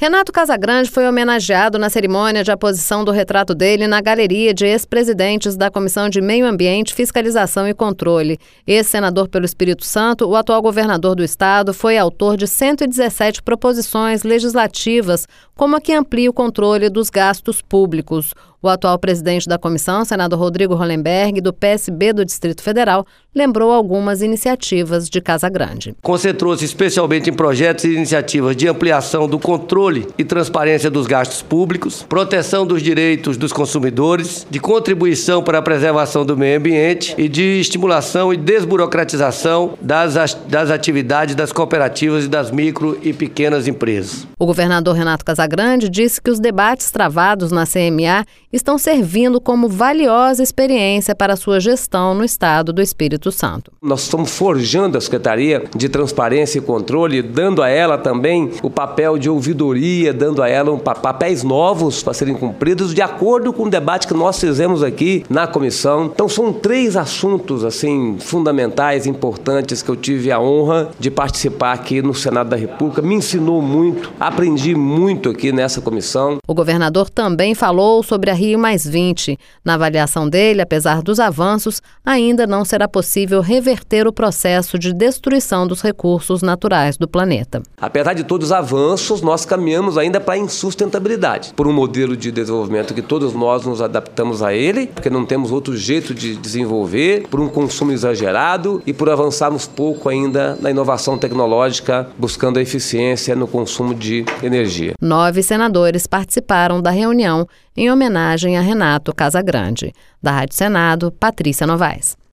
Renato Casagrande foi homenageado na cerimônia de aposição do retrato dele na galeria de ex-presidentes da Comissão de Meio Ambiente, Fiscalização e Controle. Ex-senador pelo Espírito Santo, o atual governador do estado foi autor de 117 proposições legislativas, como a que amplia o controle dos gastos públicos. O atual presidente da comissão, senador Rodrigo Hollenberg, do PSB do Distrito Federal, lembrou algumas iniciativas de Casagrande. Concentrou-se especialmente em projetos e iniciativas de ampliação do controle e transparência dos gastos públicos, proteção dos direitos dos consumidores, de contribuição para a preservação do meio ambiente e de estimulação e desburocratização das atividades das cooperativas e das micro e pequenas empresas. O governador Renato Casagrande disse que os debates travados na CMA estão servindo como valiosa experiência para a sua gestão no estado do Espírito Santo. Nós estamos forjando a Secretaria de Transparência e Controle, dando a ela também o papel de ouvidoria, dando a ela papéis novos para serem cumpridos de acordo com o debate que nós fizemos aqui na comissão. Então são 3 assuntos assim fundamentais, importantes, que eu tive a honra de participar aqui no Senado da República. Me ensinou muito, aprendi muito aqui nessa comissão. O governador também falou sobre a Rio+20. Na avaliação dele, apesar dos avanços, ainda não será possível reverter o processo de destruição dos recursos naturais do planeta. Apesar de todos os avanços, nós caminhamos ainda para a insustentabilidade, por um modelo de desenvolvimento que todos nós nos adaptamos a ele, porque não temos outro jeito de desenvolver, por um consumo exagerado e por avançarmos pouco ainda na inovação tecnológica, buscando a eficiência no consumo de energia. 9 senadores participaram da reunião em homenagem a Renato Casagrande. Da Rádio Senado, Patrícia Novaes.